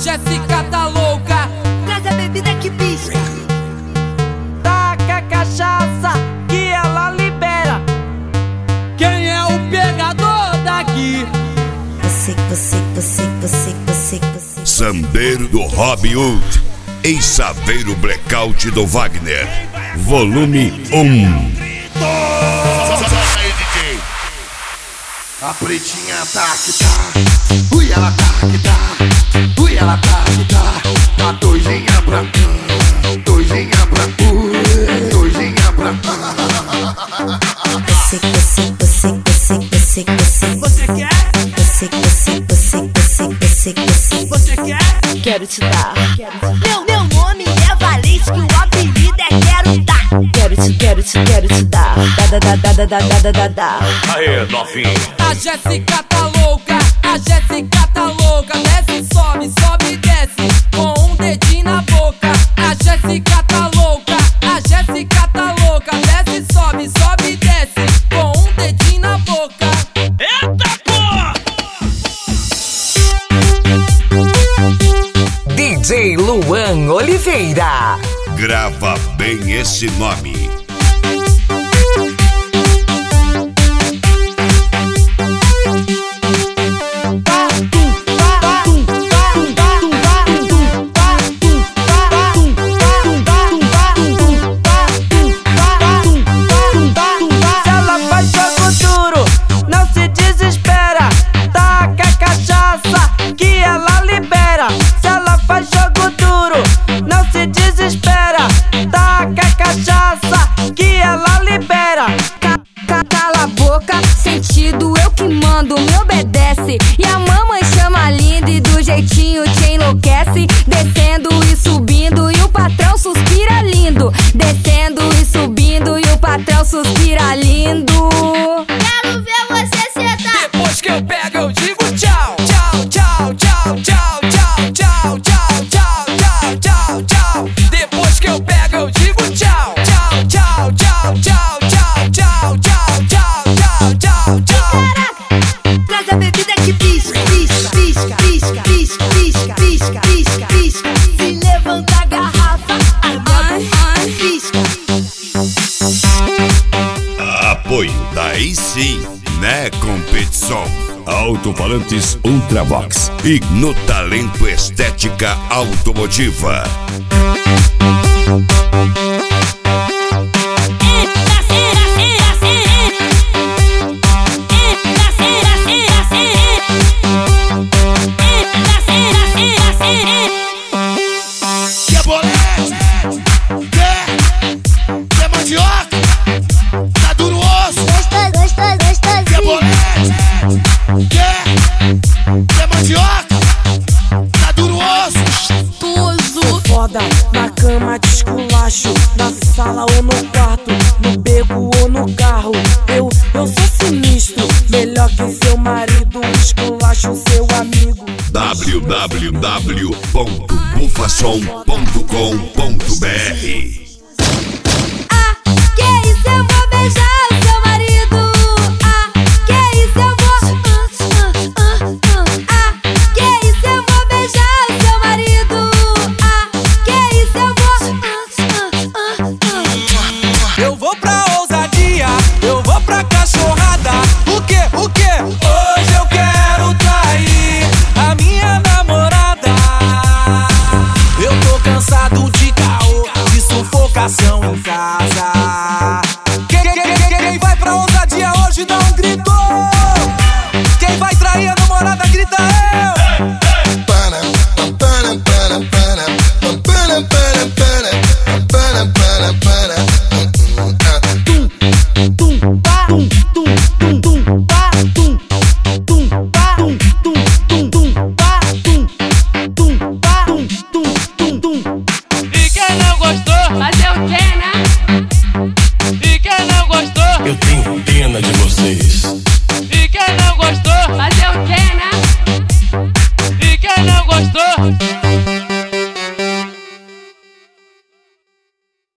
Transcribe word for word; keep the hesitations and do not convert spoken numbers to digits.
Jéssica tá louca. Traz a bebida que pisca. Taca a cachaça que ela libera. Quem é o pegador daqui? Você, você, você, você, você, você. Sambeiro do Robin Hood, ex-saveiro blackout do Wagner, volume um. A pretinha tá que tá, ui ela tá que tá, ui ela tá que tá. A doisinha pra cá, doisinha pra ui, doisinha pra cá. Você, você, você, você, você, você. Você quer? Você, você, você, você, você, você. Você quer? Quero te dar. Meu, meu nome é Valente, que o apelido é Quero Dar. Quero te, quero te, quero te dar. Da, da, da, da, da, da, da, da, da. Aê, novinho. A Jéssica tá louca, a Jéssica tá louca. Desce, sobe, sobe, desce, com um dedinho na boca. A Jéssica tá louca, a Jéssica tá louca. Desce, sobe, sobe, desce, com um dedinho na boca. Eita porra! D J Luan Oliveira. Grava bem esse nome. Cala a boca, sentido eu que mando, me obedece. E a mamãe chama linda e do jeitinho te enlouquece. Descendo e subindo e o patrão suspira lindo. Descendo e subindo e o patrão suspira lindo. Quero ver você sentar. Depois que eu pego eu digo tchau. Tchau, tchau, tchau, tchau, tchau, tchau, tchau, tchau, tchau, tchau, tchau. Depois que eu pego eu digo tchau. Tchau, tchau, tchau, tchau, tchau, tchau, tchau, tchau, tchau, tchau. Caraca, traz a bebida que pisca, pisca, pisca, pisca, pisca, pisca, pisca, pisca, pisca. Se levanta a garrafa, a pisca. Apoio, daí sim, né, competição. Alto-falantes Ultravox e no Talento Estética Automotiva. Quer bolete? Quer? Quer mandioca? Tá duro o osso? Gostoso, gostoso, gostoso. Quer bolete? Quer? Quer mandioca? Tá duro o osso? Sou foda, na cama de esculacho, na sala ou no quarto, no beco ou no carro. Eu, eu sou sinistro, melhor que seu marido, esculacho seu amigo. w w w ponto bufasom ponto com ponto b r. Ah, que isso eu vou beijar o seu marido. Ah, que isso eu vou. Ah, que isso eu vou beijar o seu marido. Ah, que isso eu vou. Eu vou pra ousadia, eu vou pra cachorrada. O que, o que? Hoje eu quero trair a minha namorada. Eu tô cansado de caô, de sufocação em casa. Quem, quem, quem, quem vai pra ousadia hoje dá um grito.